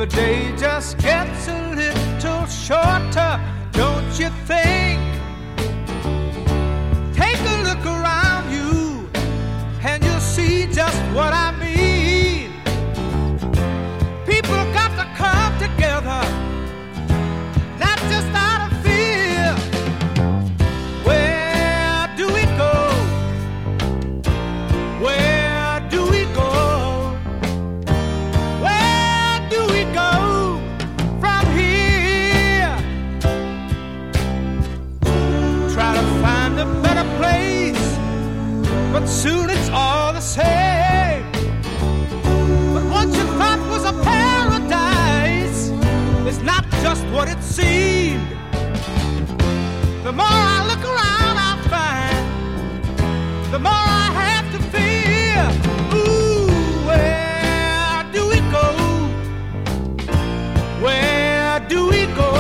every day just gets a little shorter, don't you think? Take a look around you and you'll see just what I mean. People got to come together, not just out of fear. Where do we go? Where do we go? Where do we go from here? Try to find a better place, but soon it's all the same. But what you thought was a paradise is not just what it seemed. The more I look around, I find the more I have to fear. Ooh, where do we go? Where do we go?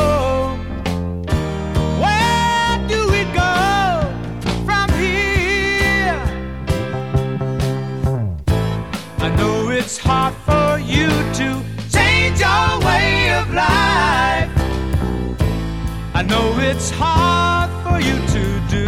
Where do we go from here? I know it's hard for you to change your way of life. I know it's hard for you to do.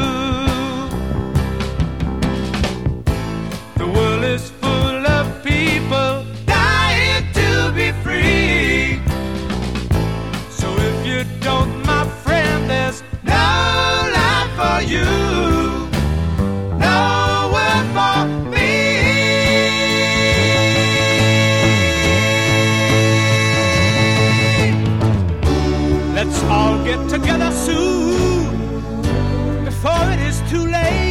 The world is full of people dying to be free. So if you don't, my friend, there's no life for you, no world for me. Let's all get together soon before it is too late.